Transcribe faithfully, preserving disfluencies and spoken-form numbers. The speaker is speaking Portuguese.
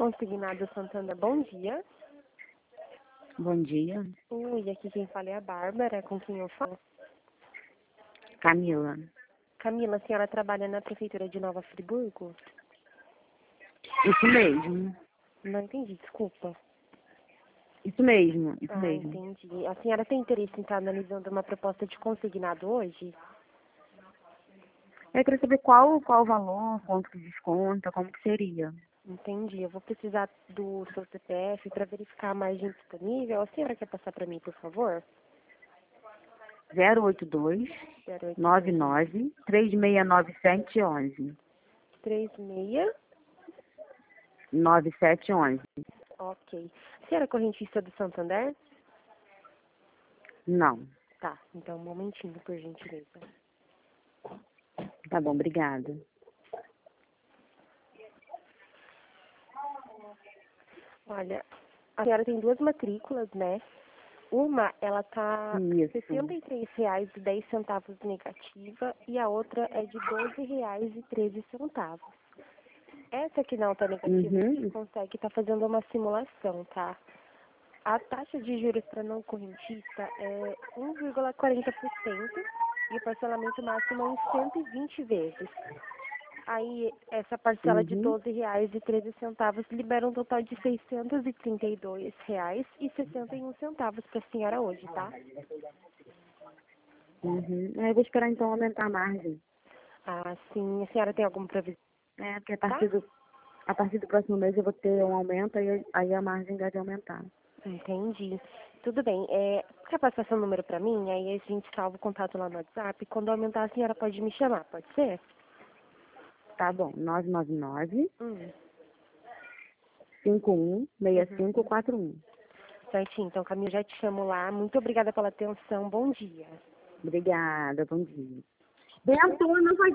Consignado Santander, bom dia. Bom dia. Oi, aqui quem fala é a Bárbara, com quem eu falo. Camila. Camila, a senhora trabalha na Prefeitura de Nova Friburgo? Isso mesmo. Não entendi, desculpa. Isso mesmo, isso Ah, mesmo. entendi. A senhora tem interesse em estar analisando uma proposta de consignado hoje? Eu queria saber qual, qual o valor, quanto que desconta, como que seria. Entendi. Eu vou precisar do seu C P F para verificar a margem disponível. A senhora quer passar para mim, por favor? zero oito dois, zero oito nove nove, três seis nove sete um um. três seis. nove sete um um. Ok. A senhora é correntista do Santander? Não. Tá, então um momentinho, por gentileza. Tá bom, obrigada. Olha, a senhora tem duas matrículas, né? Uma, ela tá Isso. sessenta e três reais e dez centavos negativa e a outra é de doze reais e treze centavos. Essa que não tá negativa, Uhum. a gente consegue estar fazendo uma simulação, tá? A taxa de juros para não correntista é um vírgula quarenta por cento e o parcelamento máximo é em cento e vinte vezes. Aí, essa parcela de Uhum. doze reais e treze centavos libera um total de seiscentos e trinta e dois reais e sessenta e um centavos para a senhora hoje, tá? Uhum. É, eu vou esperar então aumentar a margem. Ah, sim. A senhora tem alguma previsão? É, porque a partir do, a partir do próximo mês eu vou ter um aumento, aí, aí a margem deve aumentar. Entendi. Tudo bem. É, quer passar seu número para mim? Aí a gente salva o contato lá no WhatsApp. Quando aumentar, a senhora pode me chamar, pode ser? Tá bom, nove nove nove, Hum. cinco um, seis Uhum. cinco quatro um. Certinho. Então, Camila, já te chamo lá. Muito obrigada pela atenção. Bom dia. Obrigada, bom dia. Bento, não vai